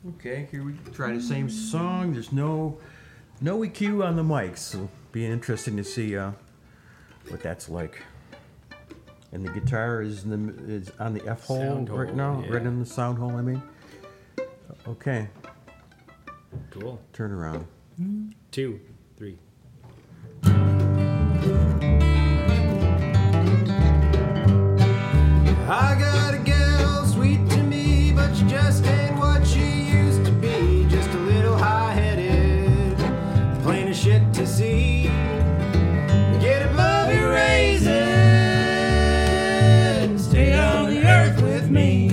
Okay, here we try the same song. There's no EQ on the mics, so it'll be interesting to see what that's like. And the guitar is on the F hole Sound right hole, now, yeah. right in the sound hole. I mean, okay. Cool. Turn around. 2, 3. I got a gal sweet to me, but she just ain't what she used to be. Just a little high-headed, plain as shit to see. Get above your raisins, stay on the earth with me.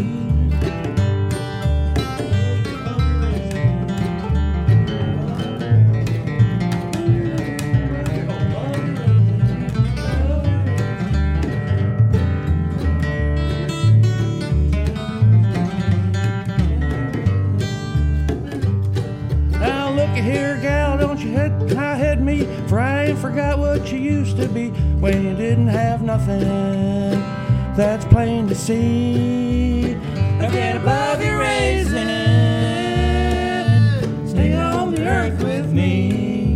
Now look at here, gal, don't you high-head me, for I ain't forgot what you used to be when you didn't have nothing. That's plain to see. Now get above your raisins, stay on the earth with me.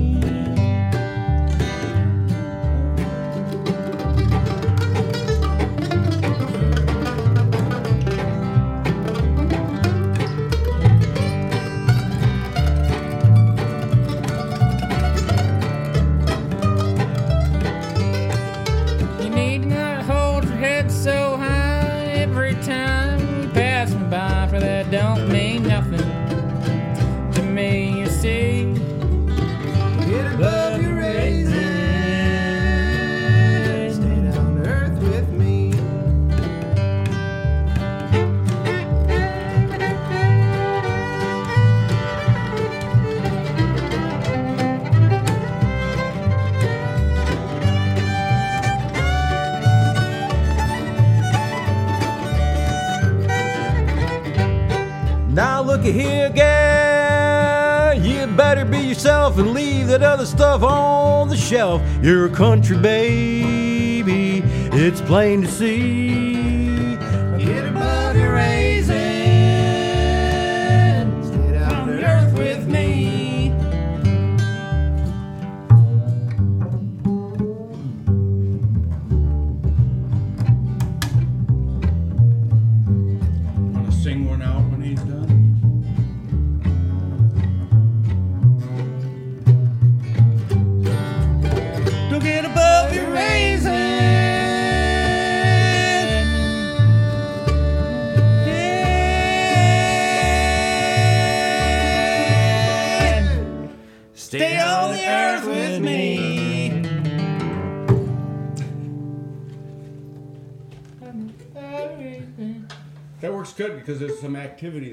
You need not hold your head so high every time you pass me by, for that don't mean nothing to me, you see. Get above your raisins, stay down to earth with me. Now look at here, gal. You better be yourself and leave that other stuff on the shelf. You're a country baby, it's plain to see. Get above your raisins, stay down to earth with me. Want to sing one out when he's done? To get above your raisins, stay on the earth with me. That works good because there's some activity